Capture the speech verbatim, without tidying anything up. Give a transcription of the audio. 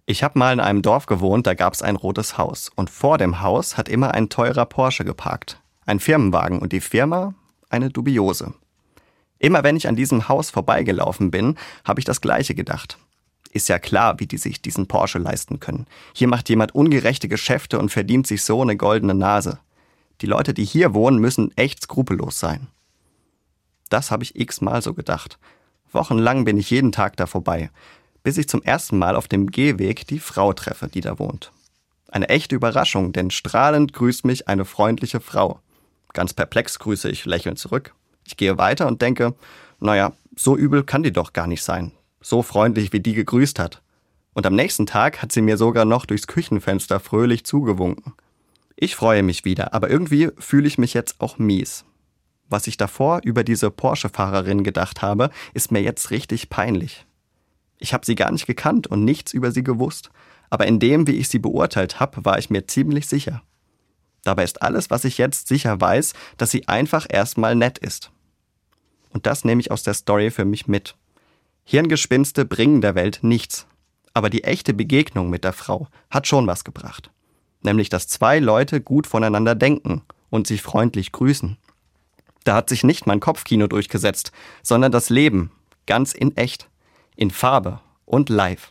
Ich habe mal in einem Dorf gewohnt, da gab es ein rotes Haus. Und vor dem Haus hat immer ein teurer Porsche geparkt. Ein Firmenwagen und die Firma eine dubiose. Immer wenn ich an diesem Haus vorbeigelaufen bin, habe ich das Gleiche gedacht. Ist ja klar, wie die sich diesen Porsche leisten können. Hier macht jemand ungerechte Geschäfte und verdient sich so eine goldene Nase. Die Leute, die hier wohnen, müssen echt skrupellos sein. Das habe ich x-mal so gedacht. Wochenlang bin ich jeden Tag da vorbei, bis ich zum ersten Mal auf dem Gehweg die Frau treffe, die da wohnt. Eine echte Überraschung, denn strahlend grüßt mich eine freundliche Frau. Ganz perplex grüße ich lächelnd zurück. Ich gehe weiter und denke, naja, so übel kann die doch gar nicht sein. So freundlich, wie die gegrüßt hat. Und am nächsten Tag hat sie mir sogar noch durchs Küchenfenster fröhlich zugewunken. Ich freue mich wieder, aber irgendwie fühle ich mich jetzt auch mies. Was ich davor über diese Porsche-Fahrerin gedacht habe, ist mir jetzt richtig peinlich. Ich habe sie gar nicht gekannt und nichts über sie gewusst. Aber in dem, wie ich sie beurteilt habe, war ich mir ziemlich sicher. Dabei ist alles, was ich jetzt sicher weiß, dass sie einfach erstmal nett ist. Und das nehme ich aus der Story für mich mit. Hirngespinste bringen der Welt nichts. Aber die echte Begegnung mit der Frau hat schon was gebracht. Nämlich, dass zwei Leute gut voneinander denken und sich freundlich grüßen. Da hat sich nicht mein Kopfkino durchgesetzt, sondern das Leben, ganz in echt, in Farbe und live.